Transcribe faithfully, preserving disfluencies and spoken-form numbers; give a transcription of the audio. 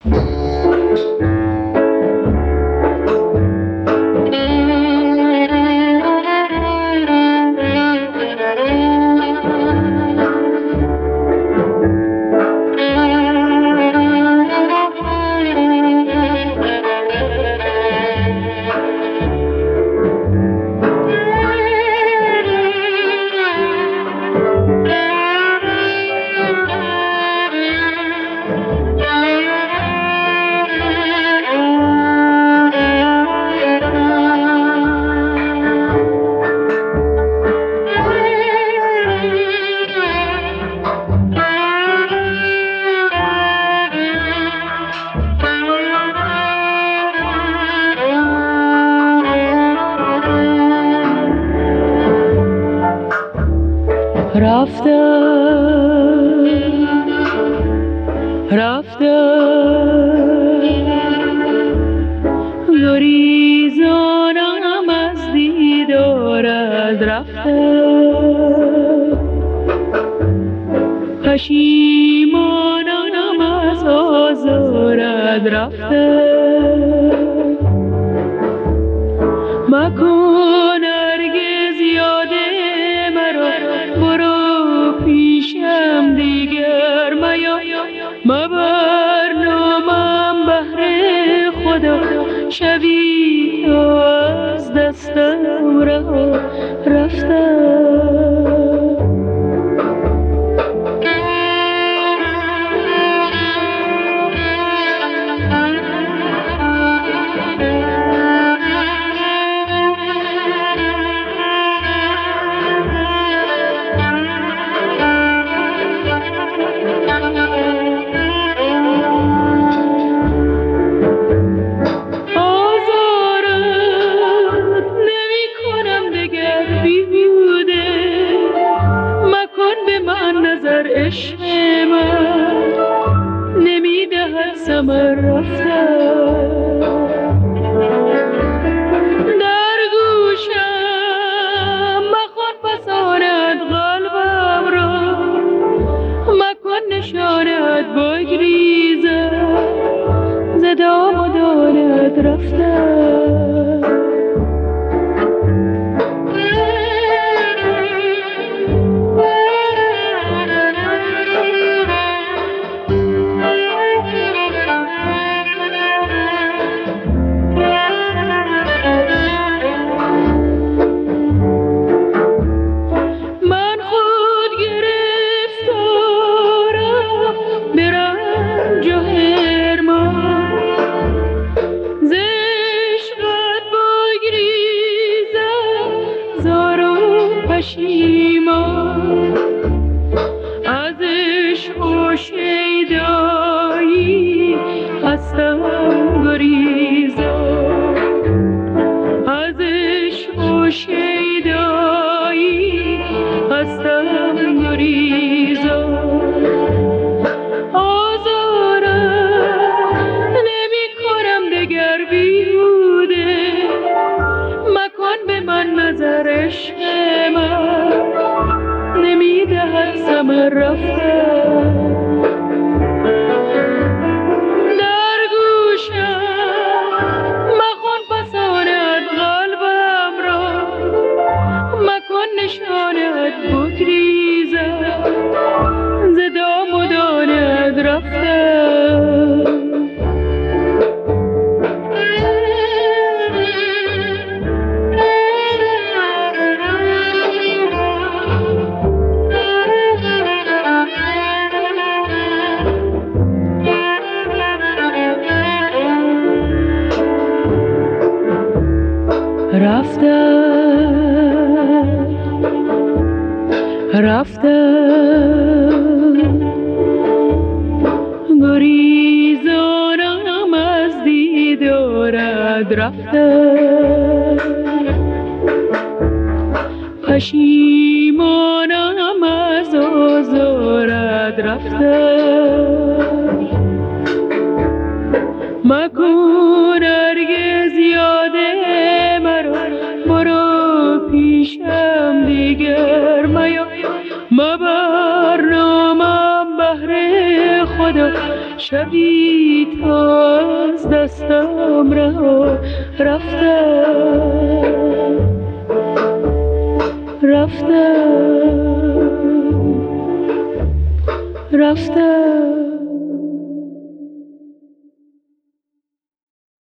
رفتم رفتم گریزانم از دیدارت، رفتم پشیمانم از آزارت، رفتم مکن هرگز یاد مرا، برو پیشم دیگر میا، مبر نامم بهر خدا، شبی تا از دستم رها رفتم. عشق من نمیدهد ثمر، رفتم در گوشم مخوان فسانت قلبم را، مکن نشانت بگریزم ز دام و دانت، رفتم پشیمان از عشق و شیدایی هستم گریزان، از عشق و شیدایی هستم گریزان، آزارم نمی کنم دگر بیهوده، مکن به من نظر، عشق من نمیدهد ثمر، رفتم در گوشم مخوان فسانت قلبم را، مکن نشانت بگریزم ز دام و دانت، رفتم رفتم رفتم گریزانم از دیدارت، رفتم پشیمانم از آزارت، رفتم مکن هرگز یاد مرا، برو پیشم دیگر میا، مبر نامم بهر خدا، شبی تا دستم رها رفتم رفتم رفتم